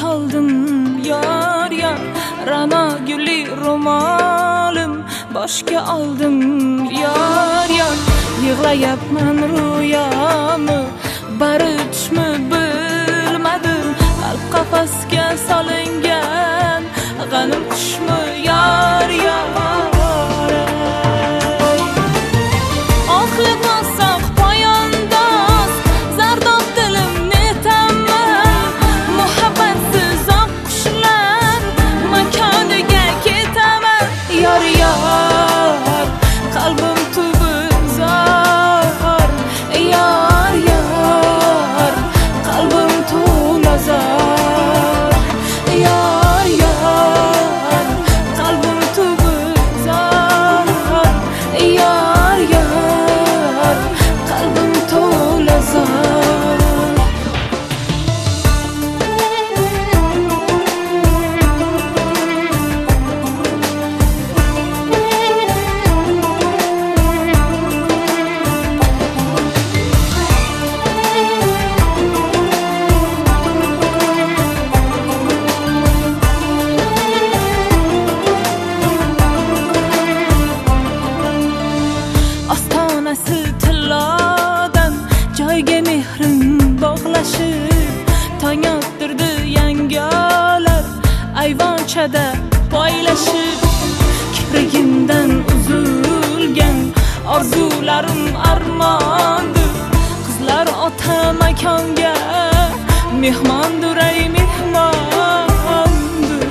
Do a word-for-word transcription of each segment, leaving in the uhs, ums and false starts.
oldim yor yor, ra'no guli ro'molim boshga oldim yor yor. Yig'layapman rüyamı, bari tushmi bilmadim, qalb qafasga solingan g'anim qushmi yor yor. Tong ottirdi yangalar ayvonchada poylashib, kiprigimdan uzilgan orzularim armondir. Qizlar ota makonga mehmondir, ay mehmondir.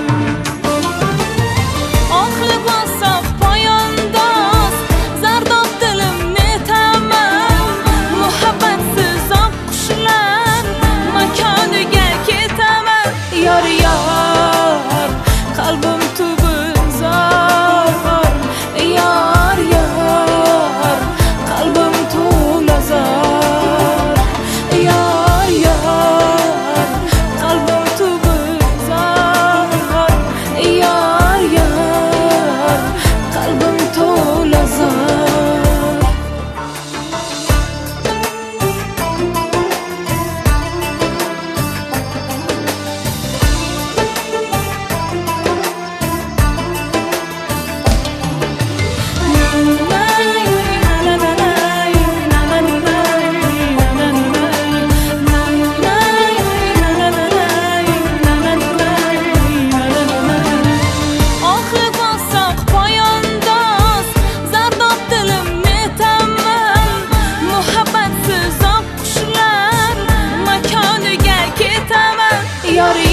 Oq libosoq poyandoz, zardob dilim netaman, muhabbatsiz oq qushlar makoniga ketaman yor yor. Qalbim tubi zor yor yor, qalbim to'la zor yor yor, qalbim tubi zor yor yor, qalbim to'la zor. Yar